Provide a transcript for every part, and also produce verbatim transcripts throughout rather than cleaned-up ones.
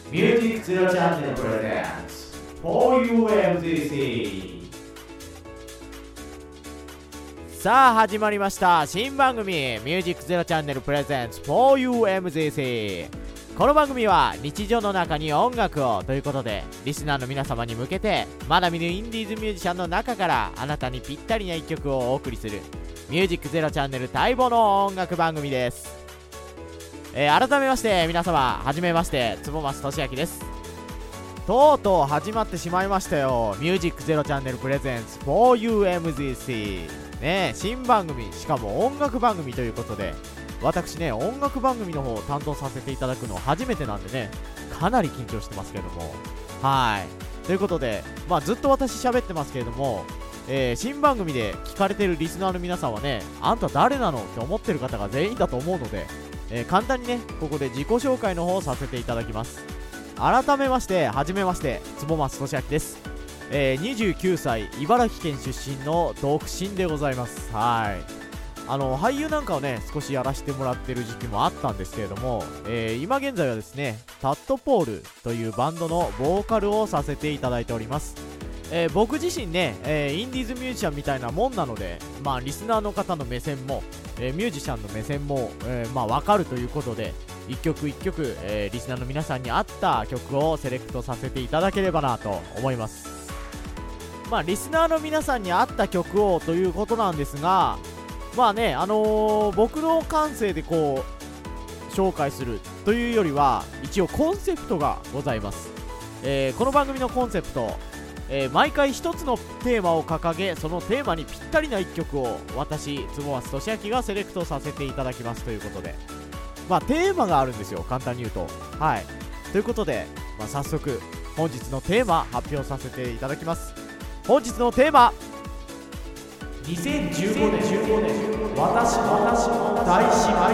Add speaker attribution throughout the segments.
Speaker 1: ミュージックゼロチャンネルプレゼンツ フォーユーエムジーシー。 さあ始まりました新番組ミュージックゼロチャンネルプレゼンツ フォーユーエムジーシー。 この番組は日常の中に音楽をということで、リスナーの皆様に向けてまだ見ぬインディーズミュージシャンの中からあなたにぴったりないっきょくをお送りするミュージックゼロチャンネル待望の音楽番組です。えー、改めまして皆様はじめまして、坪松俊明です。とうとう始まってしまいましたよ、ミュージックゼロチャンネルプレゼンツ フォーユーエムジーシー ね。新番組、しかも音楽番組ということで、私ね音楽番組の方を担当させていただくの初めてなんでね、かなり緊張してますけども、はいということで、まあずっと私喋ってますけれども、えー、新番組で聞かれてるリスナーの皆さんはね、あんた誰なのって思ってる方が全員だと思うので、えー、簡単にねここで自己紹介の方をさせていただきます。改めましてはじめまして、坪松俊明です。えー、にじゅうきゅうさい、茨城県出身の独身でございます。はいあの俳優なんかをね少しやらせてもらってる時期もあったんですけれども、えー、今現在はですねタットポールというバンドのボーカルをさせていただいております。えー、僕自身ね、えー、インディーズミュージシャンみたいなもんなので、まあリスナーの方の目線も、えー、ミュージシャンの目線も、えー、まあ分かるということで、一曲一曲、えー、リスナーの皆さんに合った曲をセレクトさせていただければなと思います。まあリスナーの皆さんに合った曲をということなんですが、まあねあのー、僕の感性でこう紹介するというよりは、一応コンセプトがございます。えー、この番組のコンセプト、えー、毎回一つのテーマを掲げ、そのテーマにぴったりないっきょくを私坪松俊明がセレクトさせていただきますということで、まあテーマがあるんですよ、簡単に言うと。はいということで、まあ、早速本日のテーマ発表させていただきます。本日のテーマ、にせんじゅうごねん私の大失敗。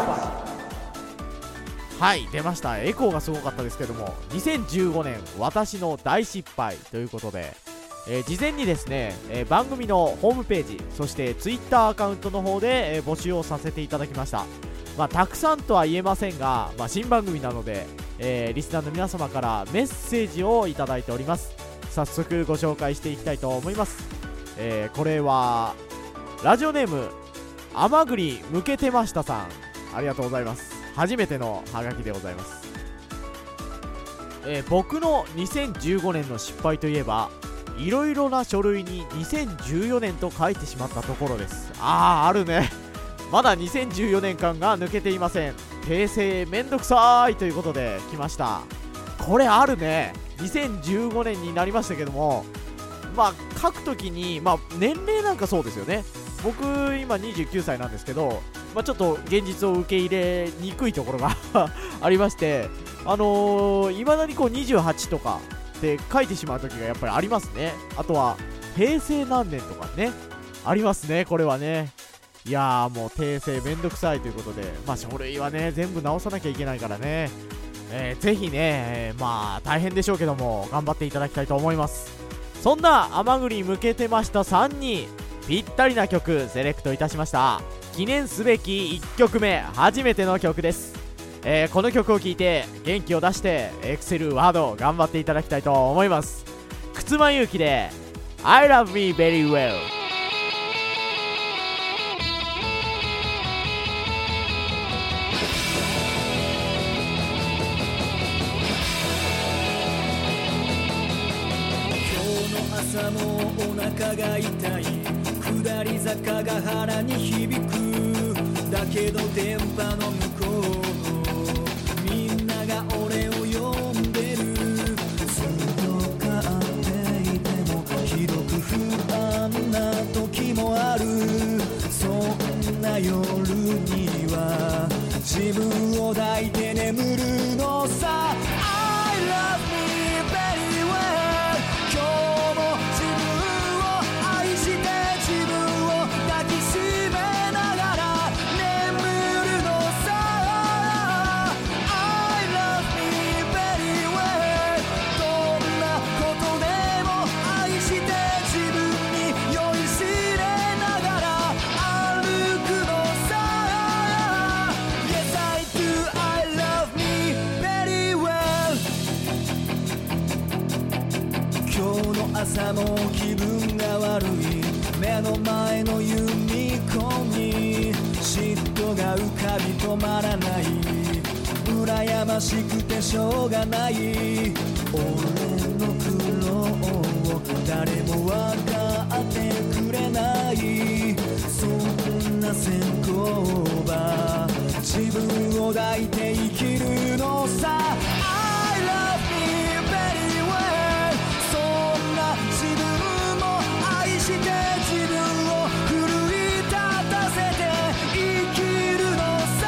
Speaker 1: はい出ました、エコーがすごかったですけども、にせんじゅうごねん私の大失敗ということで、えー、事前にですね、えー、番組のホームページ、そしてツイッターアカウントの方で、えー、募集をさせていただきました。まあたくさんとは言えませんが、まあ、新番組なので、えー、リスナーの皆様からメッセージをいただいております。早速ご紹介していきたいと思います。えー、これはラジオネーム甘栗むけてましたさん、ありがとうございます。初めてのハガキでございます。えー、僕のにせんじゅうごねんの失敗といえば、いろいろな書類ににせんじゅうよねんと書いてしまったところです。あーあるねまだにせんじゅうよねんかんが抜けていません。訂正めんどくさーいということで来ました。これあるね。にせんじゅうごねんになりましたけども、まあ書くときに、まあ年齢なんかそうですよね。僕今にじゅうきゅうさいなんですけど、まあ、ちょっと現実を受け入れにくいところがありまして、あのー、未だにこうにじゅうはちとかって書いてしまうときがやっぱりありますね。あとは平成何年とかねありますね。これはね、いやーもう訂正めんどくさいということで、まあ書類はね全部直さなきゃいけないからね、えー、ぜひね、えー、まあ大変でしょうけども頑張っていただきたいと思います。そんな甘栗向けてましたさんにぴったりな曲セレクトいたしました。記念すべきいっきょくめ、初めての曲です。えー、この曲を聴いて元気を出してエクセルワード頑張っていただきたいと思います。靴間ゆうきで I love me very well。
Speaker 2: 朝もお腹が痛い、下り坂が腹に響く。だけど電波の向こうみんなが俺を呼んでる。ずっと飼っていてもひどく不安な時もある。そんな夜には自分を抱いて眠るのさ。 I love me very well。Yes I do I love me 朝も気分が悪い目の前のユニコーンに嫉妬が浮かび止まらない羨ましくてしょうがない俺の苦労を誰も分かってくれないそんな先行馬自分を抱いて生きるのさ I love me very well そんな自分も愛して自分を奮い立たせて生きるのさ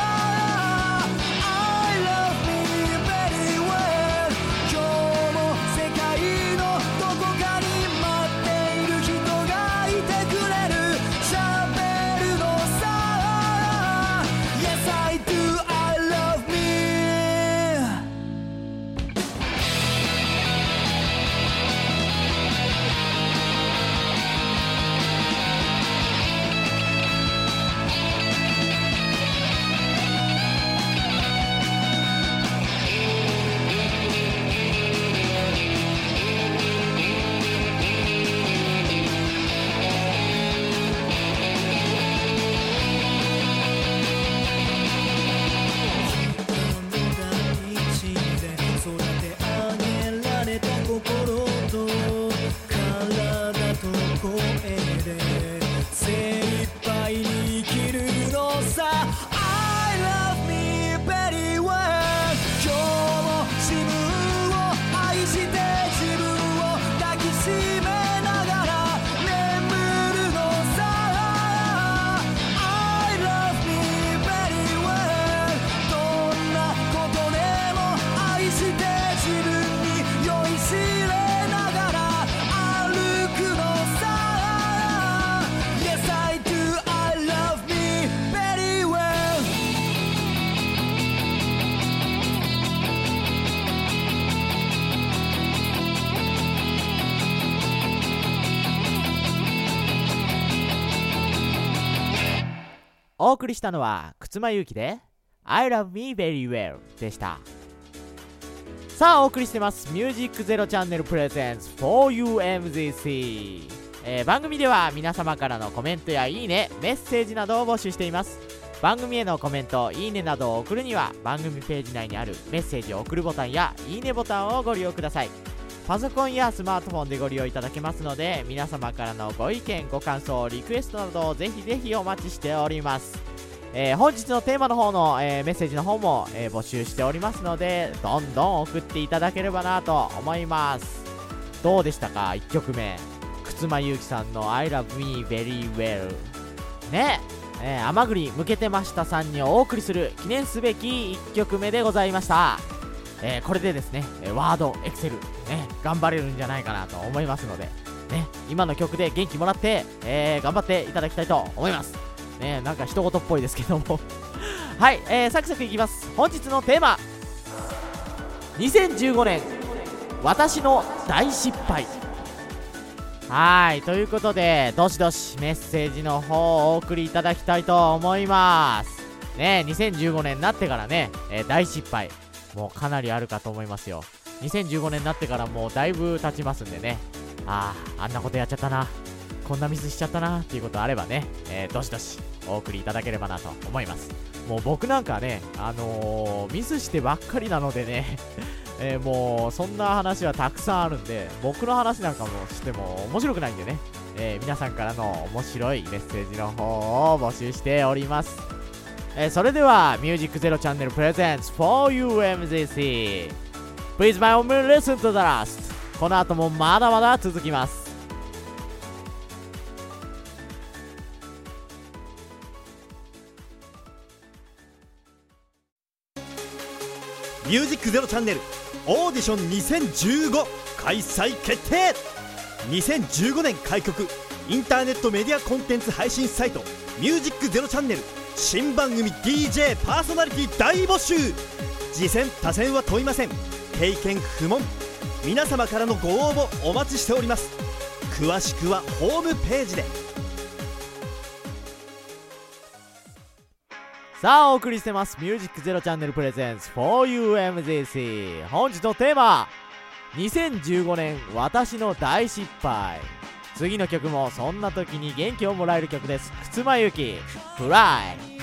Speaker 2: I love me very well 今日も世界のどこかに待っている人がいてくれる喋るのさ Yes I do I love me 育て上げられた心と体と声で精一杯に生きるのさ I love me very well 今日も自分を愛して自分を抱きしめながら眠るのさ I love me very well どんなことでも愛して自分に酔いしれながら歩くのさ Yes I do I love me very well
Speaker 1: お送りしたのは靴間ゆうきで I love me very well でした。さあお送りしてますミュージックゼロチャンネルプレゼンツ フォーユーエムゼーシー、えー、番組では皆様からのコメントやいいねメッセージなどを募集しています。番組へのコメントいいねなどを送るには番組ページ内にあるメッセージを送るボタンやいいねボタンをご利用ください。パソコンやスマートフォンでご利用いただけますので皆様からのご意見ご感想リクエストなどをぜひぜひお待ちしております。えー、本日のテーマの方の、えー、メッセージの方も、えー、募集しておりますのでどんどん送っていただければなと思います。どうでしたかいっきょくめ靴間ゆうきさんの I love me very well ねえー、甘栗むけてましたさんにお送りする記念すべきいっきょくめでございました。えー、これでですねワードエクセルね頑張れるんじゃないかなと思いますのでね今の曲で元気もらって、えー、頑張っていただきたいと思いますね。なんか一言っぽいですけどもはい、えー、サクサクいきます。本日のテーマにせんじゅうごねん私の大失敗。はいということでどしどしメッセージの方をお送りいただきたいと思いますね。にせんじゅうごねんになってからね、えー、大失敗もうかなりあるかと思いますよ。にせんじゅうごねんになってからもうだいぶ経ちますんでねあああんなことやっちゃったなこんなミスしちゃったなっていうことあればね、えー、どしどしお送りいただければなと思います。もう僕なんかねあのー、ミスしてばっかりなのでねえー、もうそんな話はたくさんあるんで僕の話なんかもしても面白くないんでね、えー、皆さんからの面白いメッセージの方を募集しております。えー、それではミュージックゼロチャンネルプレゼンツ フォーユーエムゼーシー Please my own listen to the last この後もまだまだ続きます。
Speaker 3: ミュージックゼロチャンネルオーディションにせんじゅうご開催決定。にせんじゅうごねん開局インターネットメディアコンテンツ配信サイトミュージックゼロチャンネル新番組 ディージェー パーソナリティ大募集。次戦他戦は問いません。経験不問。皆様からのご応募お待ちしております。詳しくはホームページで。
Speaker 1: さあお送りしてますミュージックゼロチャンネルプレゼンツ フォーユーエムゼーシー 本日のテーマにせんじゅうごねん私の大失敗。次の曲もそんな時に元気をもらえる曲です。靴間由紀、フライ。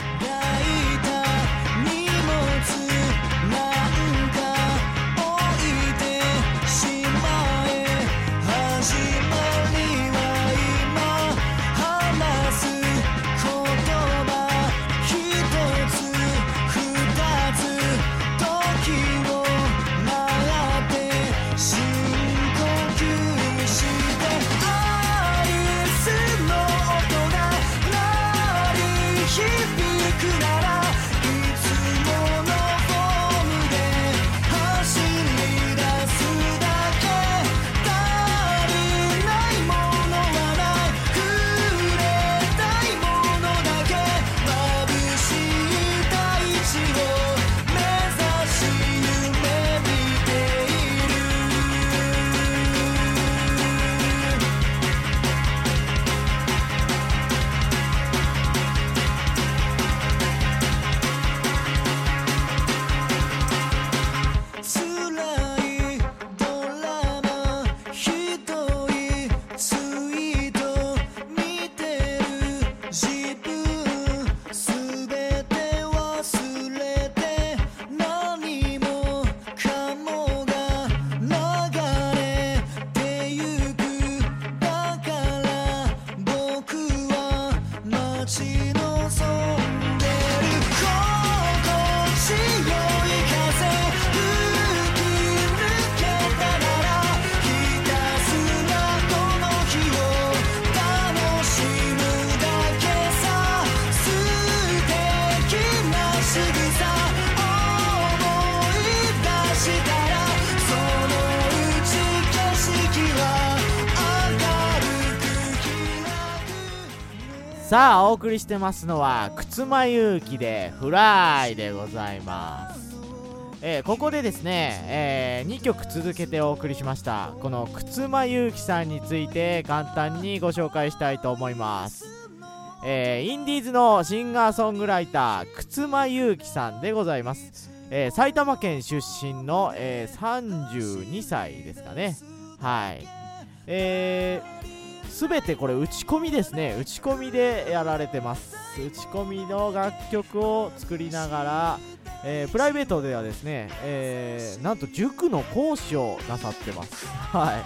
Speaker 1: さあお送りしてますのは靴間由紀でフライでございます。えー、ここでですね、えー、にきょく続けてお送りしましたこの靴間由紀さんについて簡単にご紹介したいと思います。えー、インディーズのシンガーソングライター靴間由紀さんでございます。えー、埼玉県出身の、えー、さんじゅうにさいですかね。はい。えーすべてこれ打ち込みですね。打ち込みでやられてます。打ち込みの楽曲を作りながら、えー、プライベートではですね、えー、なんと塾の講師をなさってます。はい。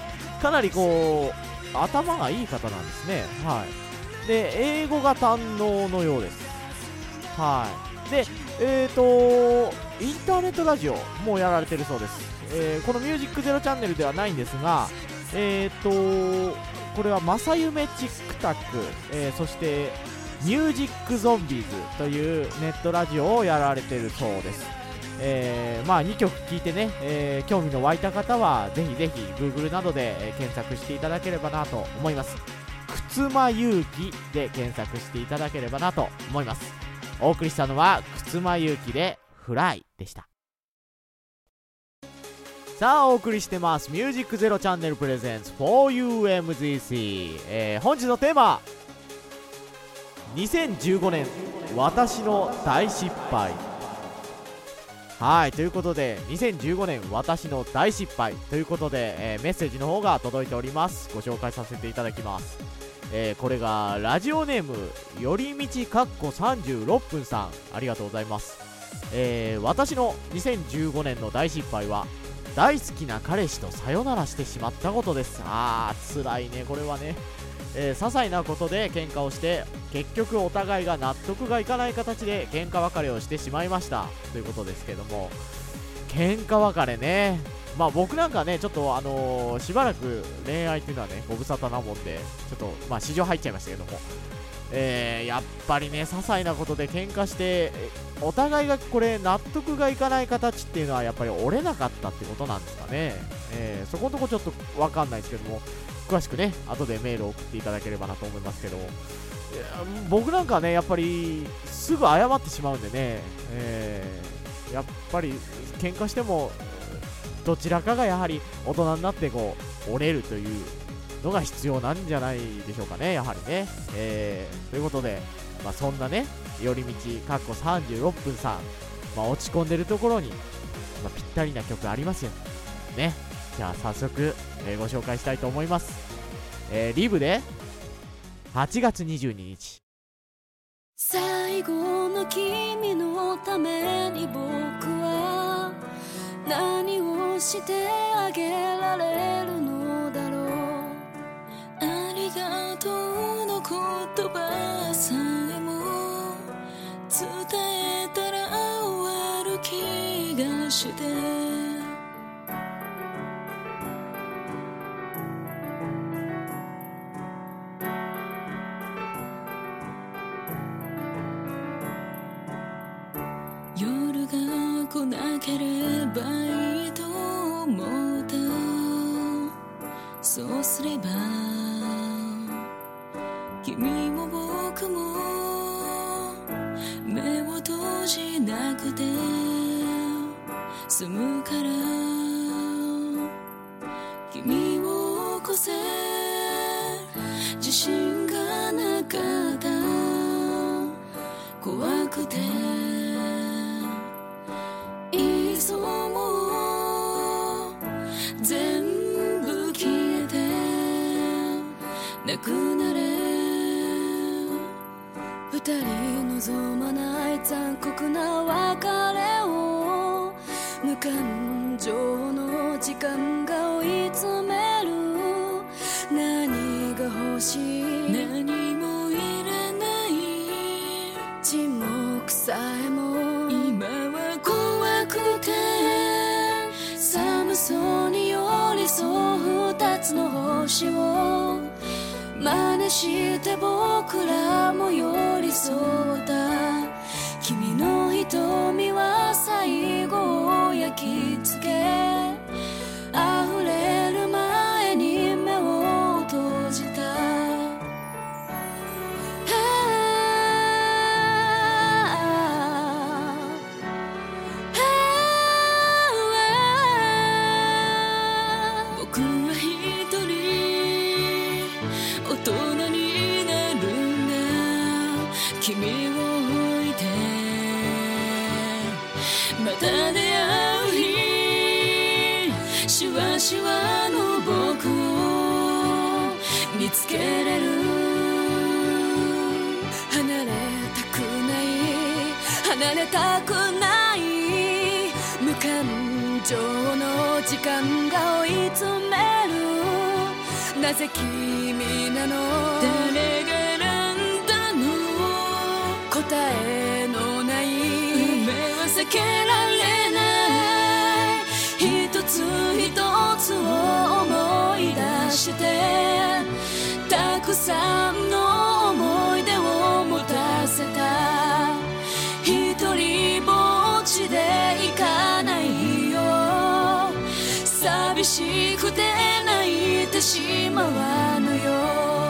Speaker 1: かなりこう頭がいい方なんですね。はい。で英語が堪能のようです。はい。でえーとインターネットラジオもやられてるそうです。えー、このミュージックゼロチャンネルではないんですが、えーとこれは正夢チックタック、えー、そしてミュージックゾンビーズというネットラジオをやられているそうです。えー、まあにきょく聴いてね、えー、興味の湧いた方はぜひぜひ Google などで、えー、検索していただければなと思います。靴間由紀で検索していただければなと思います。お送りしたのは靴間由紀でフライでした。さあお送りしてますミュージックゼロチャンネルプレゼンツ フォーユーエムジーシー、えー、本日のテーマにせんじゅうごねん私の大失敗。はいということでにせんじゅうごねん私の大失敗ということで、えー、メッセージの方が届いております。ご紹介させていただきます。えー、これがラジオネームよりみちかっこさんじゅうろっぷんさん、ありがとうございます。えー、私のにせんじゅうごねんの大失敗は大好きな彼氏とさよならしてしまったことです。あー辛いねこれはね。えー、些細なことで喧嘩をして結局お互いが納得がいかない形で喧嘩別れをしてしまいましたということですけども、喧嘩別れね、まあ僕なんかねちょっとあのー、しばらく恋愛っていうのはねご無沙汰なもんでちょっとまあ市場入っちゃいましたけども、えー、やっぱりね些細なことで喧嘩してお互いがこれ納得がいかない形っていうのはやっぱり折れなかったってことなんですかね。えー、そこのとこちょっとわかんないですけども詳しくね後でメールを送っていただければなと思いますけど、僕なんかはねやっぱりすぐ謝ってしまうんでね、えー、やっぱり喧嘩してもどちらかがやはり大人になってこう折れるというのが必要なんじゃないでしょうかね、やはりね。えー、ということで、まあ、そんなね寄り道かっこさんじゅうろっぷんさん、まあ、落ち込んでるところに、まあ、ぴったりな曲ありますよね。 じゃあ早速、えーご紹介したいと思います。えーリブではちがつにじゅうににち。
Speaker 4: 最後の君のために僕は何をしてあげられるのだろう。ありがとうの言葉さえも伝えたら終わる気がして夜が来なければいいと思った。そうすれば君も僕も目を閉じなくて済むから。君を起こせ自信がなかった。怖くていっそもう全部消えてなくなれ。二人望まない残酷な別れを無感情の時間が追い詰める。何が欲しい何もいらない沈黙さえも今は怖くて寒そうに寄り添う二つの星を真似して僕らも寄り添った。君の瞳は最後を焼き付け溢れる前に目を閉じた。僕は一人大人になるんだ。君を置いてまた出会う日シワシワの僕を見つけれる。離れたくない離れたくない無感情の時間が追い詰める。なぜ君なの誰が選んだの答えのない運命は避けられない。一つ一つを思い出してたくさんの思い出を持たせた。一人ぼっちで行かないよ。寂しくて泣いてしまわぬよ。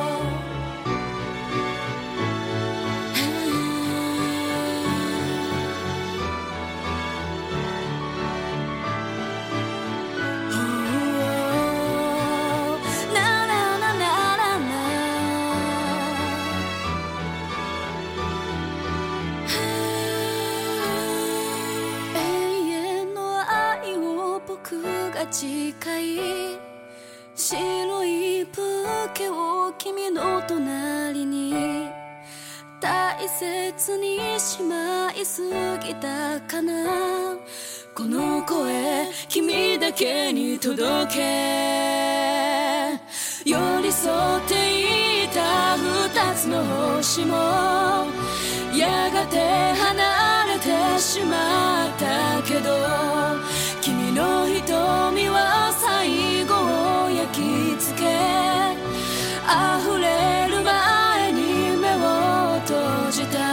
Speaker 4: 近い白いブーケを君の隣に大切にしまいすぎたかな。この声君だけに届け寄り添っていた二つの星もやがて離れてしまったけど君の瞳は最後を焼き付け溢れる前に目を閉じた。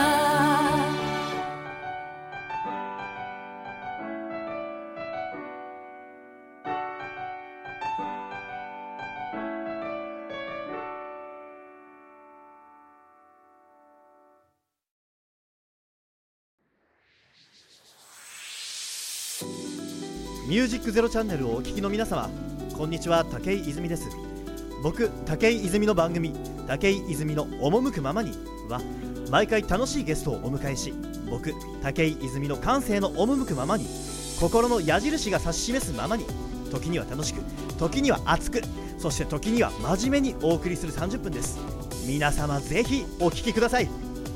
Speaker 3: ミュージックゼロチャンネルをお聞きの皆様、こんにちは。武井泉です。僕武井泉の番組武井泉の赴くままには毎回楽しいゲストをお迎えし、僕武井泉の感性の赴くままに心の矢印が指し示すままに時には楽しく時には熱く、そして時には真面目にお送りするさんじゅっぷんです。皆様ぜひお聞きください。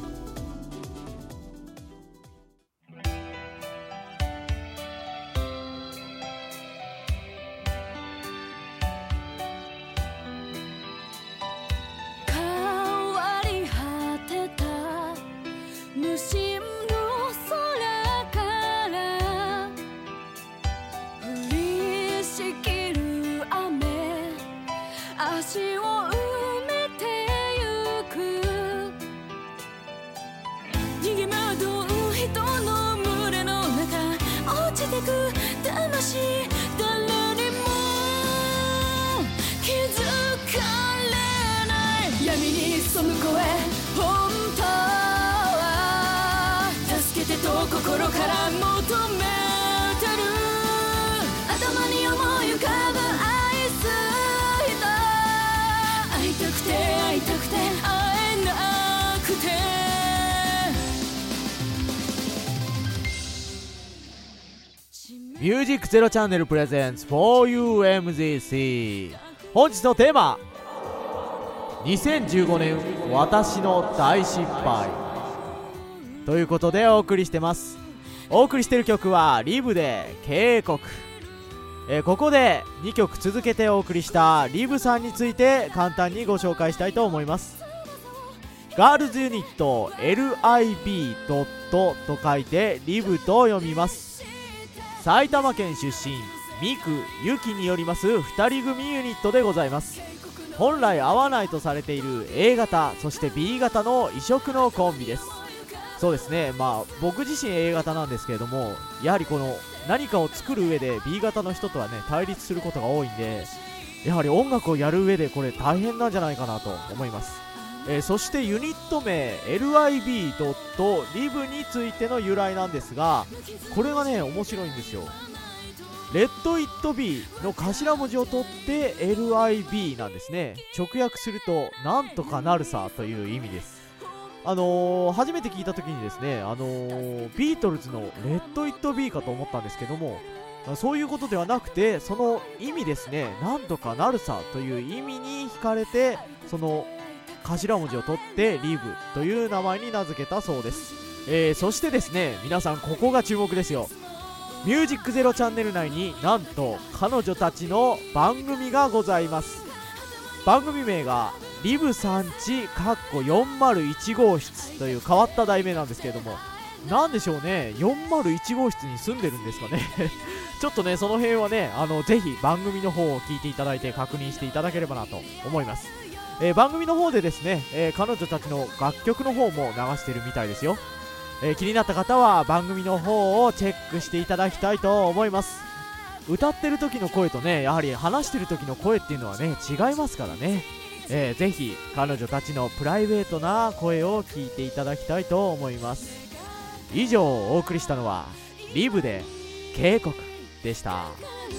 Speaker 1: ミュージックゼロチャンネルプレゼンツ フォーユーエムジーシー。 本日のテーマ、にせんじゅうごねん私の大失敗ということでお送りしてます。お送りしてる曲はリブで警告。えー、ここでにきょく続けてお送りしたリブさんについて簡単にご紹介したいと思います。ガールズユニット エルアイビー ドットと書いてリブと読みます。埼玉県出身、ミク、ユキによりますふたり組ユニットでございます。本来合わないとされている A 型、そして B 型の異色のコンビです。そうですね、まあ僕自身 A 型なんですけれども、やはりこの何かを作る上で B 型の人とはね対立することが多いんで、やはり音楽をやる上でこれ大変なんじゃないかなと思います。えー、そしてユニット名 エルアイビー ドットリブについての由来なんですが、これがね面白いんですよ。レッドイットビーの頭文字を取って エルアイビー なんですね。直訳するとなんとかなるさという意味です。あのー、初めて聞いた時にですね、あのー、ビートルズのレッドイットビーかと思ったんですけども、そういうことではなくて、その意味ですね、なんとかなるさという意味に惹かれて、その頭文字を取ってリブという名前に名付けたそうです。えー、そしてですね、皆さんここが注目ですよ。ミュージックゼロチャンネル内になんと彼女たちの番組がございます。番組名がリブさんちよんまるいち号室という変わった題名なんですけれども、なんでしょうね、よんまるいち号室に住んでるんですかねちょっとねその辺はね、あのぜひ番組の方を聞いていただいて確認していただければなと思います。えー、番組の方でですね、えー、彼女たちの楽曲の方も流してるみたいですよ。えー、気になった方は番組の方をチェックしていただきたいと思います。歌ってる時の声とね、やはり話してる時の声っていうのはね違いますからね。えー、ぜひ彼女たちのプライベートな声を聞いていただきたいと思います。以上お送りしたのはリブで警告でした。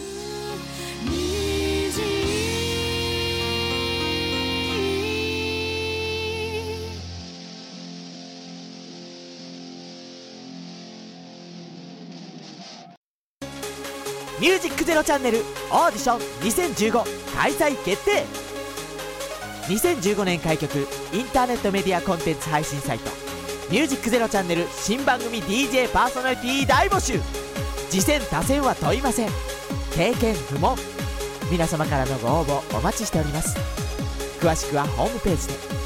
Speaker 1: ミュージックゼロチャンネルオーディションにせんじゅうご開催決定。にせんじゅうごねん開局インターネットメディアコンテンツ配信サイトミュージックゼロチャンネル新番組 ディージェー パーソナリティ大募集。次戦他戦は問いません。経験不問。皆様からのご応募お待ちしております。詳しくはホームページで。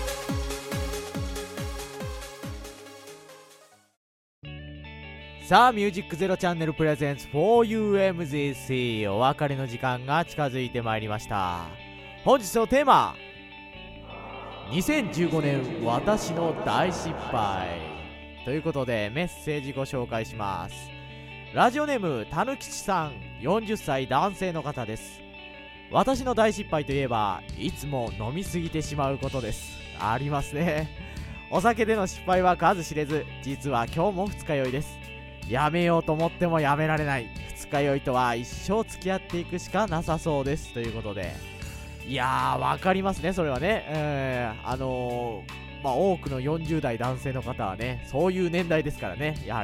Speaker 1: さあ、ミュージックゼロチャンネルプレゼンツ フォーユーエムジーシー お別れの時間が近づいてまいりました。本日のテーマ、にせんじゅうごねん私の大失敗ということでメッセージご紹介します。ラジオネームたぬきちさん、よんじゅっさい男性の方です。私の大失敗といえばいつも飲みすぎてしまうことです。ありますね。お酒での失敗は数知れず、実は今日も二日酔いです。やめようと思ってもやめられない。二日酔いとは一生付き合っていくしかなさそうですということで、いやーわかりますね、それはね。えー、あのー、まあ多くのよんじゅう代男性の方はねそういう年代ですからね、やはり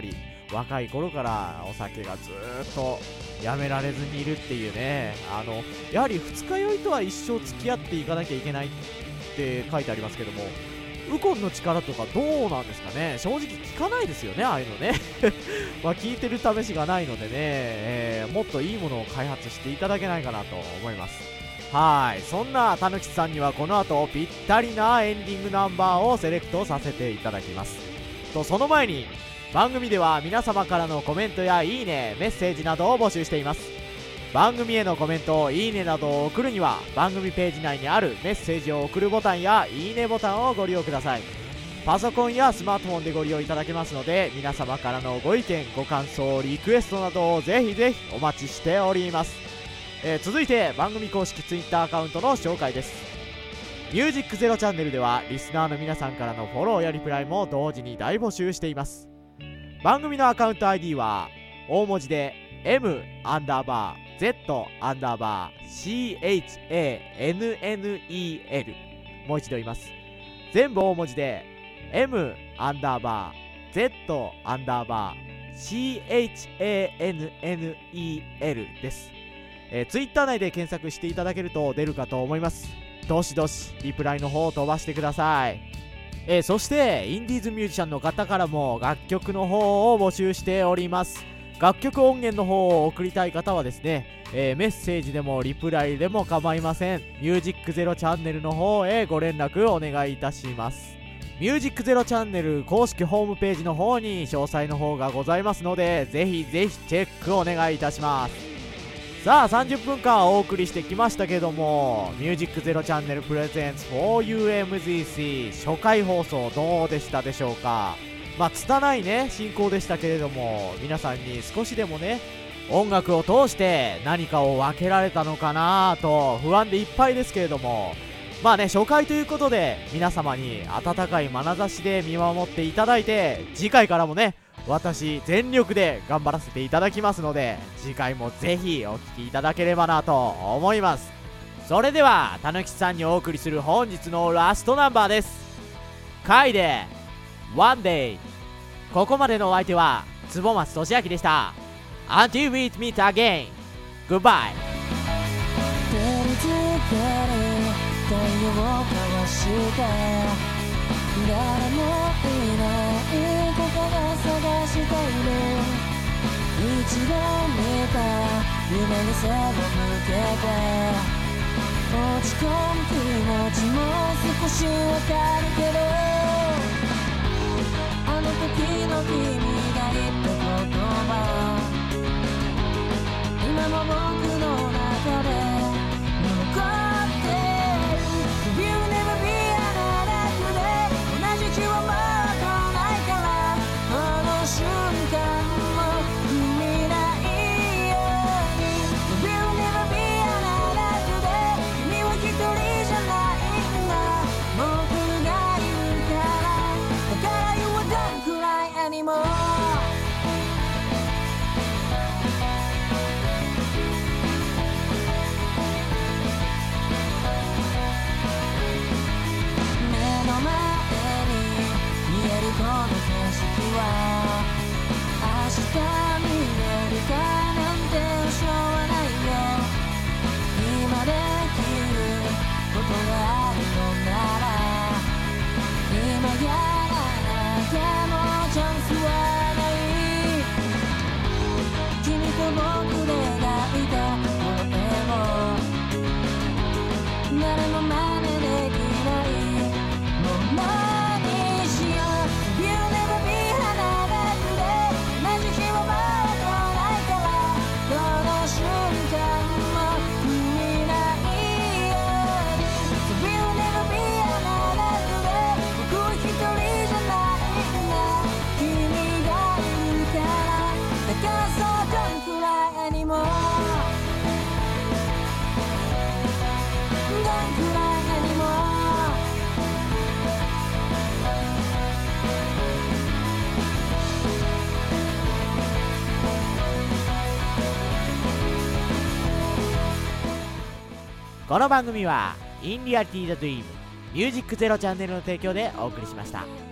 Speaker 1: 若い頃からお酒がずーっとやめられずにいるっていうね。あのやはり二日酔いとは一生付き合っていかなきゃいけないって書いてありますけども、ウコンの力とかどうなんですかね。正直効かないですよね、ああいうのねまあ聞いてる試しがないのでね、えー、もっといいものを開発していただけないかなと思います。はい、そんなたぬきさんにはこの後ぴったりなエンディングナンバーをセレクトさせていただきますと、その前に番組では皆様からのコメントやいいね、メッセージなどを募集しています。番組へのコメント、いいねなどを送るには番組ページ内にあるメッセージを送るボタンやいいねボタンをご利用ください。パソコンやスマートフォンでご利用いただけますので、皆様からのご意見、ご感想、リクエストなどをぜひぜひお待ちしております。えー、続いて番組公式ツイッターアカウントの紹介です。ミュージックゼロチャンネルではリスナーの皆さんからのフォローやリプライも同時に大募集しています。番組のアカウント アイディー は大文字で M アンダーバー Z アンダーバー シーエイチエーエヌエヌイーエル、 もう一度言います。全部大文字で M アンダーバー Z アンダーバー シーエイチエーエヌエヌイーエル です。えー、Twitter 内で検索していただけると出るかと思います。どしどしリプライの方を飛ばしてください。えー、そしてインディーズミュージシャンの方からも楽曲の方を募集しております。楽曲音源の方を送りたい方はですね、えー、メッセージでもリプライでも構いません。ミュージックゼロチャンネルの方へご連絡お願いいたします。ミュージックゼロチャンネル公式ホームページの方に詳細の方がございますので、ぜひぜひチェックお願いいたします。さあさんじゅっぷんかんお送りしてきましたけども、ミュージックゼロチャンネルプレゼンツ フォーユーエムゼーシー 初回放送どうでしたでしょうか。まあ拙いね進行でしたけれども、皆さんに少しでもね音楽を通して何かを分けられたのかなと不安でいっぱいですけれども、まあね初回ということで皆様に温かい眼差しで見守っていただいて、次回からもね私全力で頑張らせていただきますので、次回もぜひお聴きいただければなと思います。それではたぬきさんにお送りする本日のラストナンバーです。カイで One Day。 ここまでのお相手は坪松俊明でした。 Until we meet again, Goodbye。
Speaker 4: 照りつける太陽をかわして誰もいないここで探している、一度見た夢に背を向けて落ち込む気持ちも少しわかるけど、あの時の君が言った言葉今も僕の中で残ってる。 You never be another 同じ日はもう来ないから、この瞬間も見ないように You never be another 君は一人じゃないんだ、僕がいるからだから You don't cry anymore。この景色は明日見れるかなんてしょうがないよ。今できることがあるのなら今やらなきゃもうチャンスはない。君と僕で描いたこの絵も誰も真似できないもの
Speaker 1: この番組はインリアリティザドリームミュージックゼロチャンネルの提供でお送りしました。